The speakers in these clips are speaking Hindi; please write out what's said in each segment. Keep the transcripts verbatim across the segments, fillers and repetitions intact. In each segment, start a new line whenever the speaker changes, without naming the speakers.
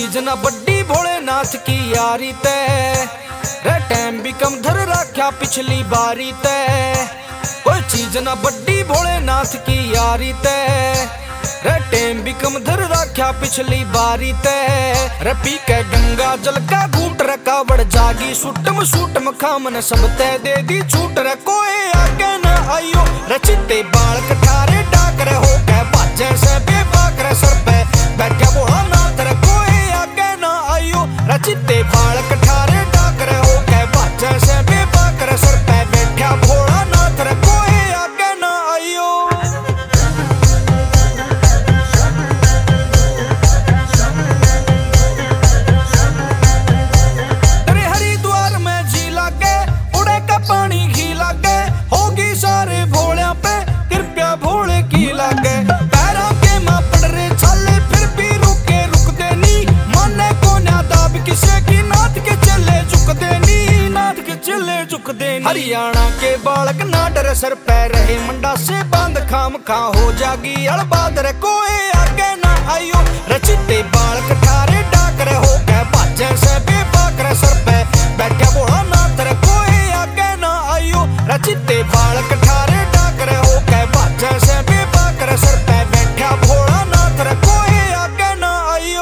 चीज ना बड्डी भोलेनाथ की यारी तय रे टाइम भी कम धर रखा पिछली बारी तय। कोई चीज ना बड्डी भोलेनाथ की यारी तय रे टाइम भी कम धर रखा पिछली बारी तय। रे पी के गंगा जल का घूट रे कावड़ जागी सुटम सुटम खामन सब तय दे दी छूट रे कोई आगे न आयो रे चित्ते बाल कठारे डाक रे हो के बाजे से बेबाक रे सर पे बैठा बोला नाथ रे कोई आगे न आयो रे चित्ते बाल कठारे डाक रे हो के बाजे से बेबाक रे सर पे बैठा भोला नाथ रे कोई आगे न आयो। पानी घी लागे होगी सारे भोलिया पे कृपया भोले की लागे पैरों के मां पड़ रहे छाले फिर भी रुके रुकते नी माने को ना दाब किसे की नाथ के चले झुकते नी नाथ के चले झुकते नी। हरियाणा के बालक ना डरे सर पे रहे मंडा से बांध खाम खा हो जागी अड़बाद रे कोई आगे ना आयो रचिते बाल कठारे डाक रे हो के बाजे से बेबाक रे सर पे बैठा बोला नाथ रे कोई आगे ना आयो रचिते बाल कठारे डाक रे हो के बाजे से बेबाक रे सर पे बैठा भोला नाथ रे कोई आगे ना आयो।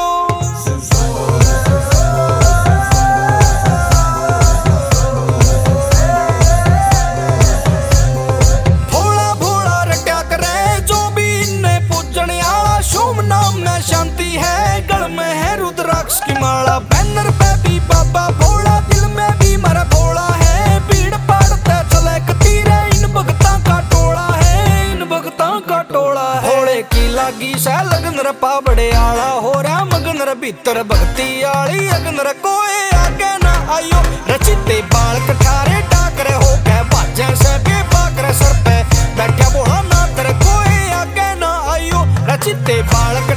भोला भोला रट्या करे जो भी इन्हें पूजने आला शोम नाम में शांति है गल में है रुद्राक्ष की माला बैनर पे भी बाबा भोला दिल में भी मरा भोला है भीड़ पाड़ते चले कतीरे इन भगतां का टोला है इन भगतां का टोला है। भोले की लागी सह लगन रे पावड़े आला हो रहा मगन रे भीतर भक्ति आली अगन रे कोई आगे ना आयो रचिते बाल कठारे डाक रे हो के बाजे से बेबाक रे सर पे बैठा भोला नाथ रे कोई आगे ना आयो रचिते बाल